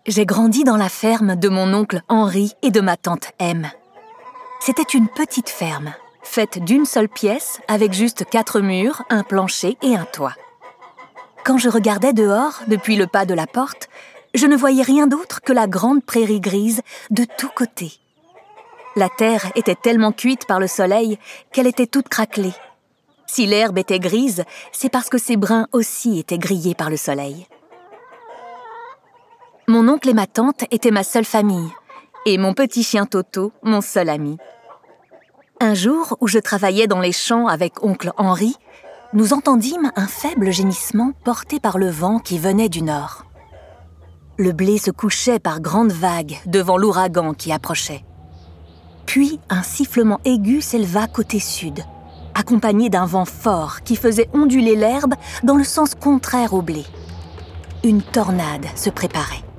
J'ai grandi dans la ferme de mon oncle Henri et de ma tante M. C'était une petite ferme, faite d'une seule pièce, avec juste 4 murs, un plancher et un toit. Quand je regardais dehors, depuis le pas de la porte, je ne voyais rien d'autre que la grande prairie grise de tous côtés. La terre était tellement cuite par le soleil qu'elle était toute craquelée. Si l'herbe était grise, c'est parce que ses brins aussi étaient grillés par le soleil. Mon oncle et ma tante étaient ma seule famille, et mon petit chien Toto, mon seul ami. Un jour où je travaillais dans les champs avec oncle Henri, nous entendîmes un faible gémissement porté par le vent qui venait du nord. Le blé se couchait par grandes vagues devant l'ouragan qui approchait. Puis un sifflement aigu s'éleva côté sud, accompagné d'un vent fort qui faisait onduler l'herbe dans le sens contraire au blé. Une tornade se préparait.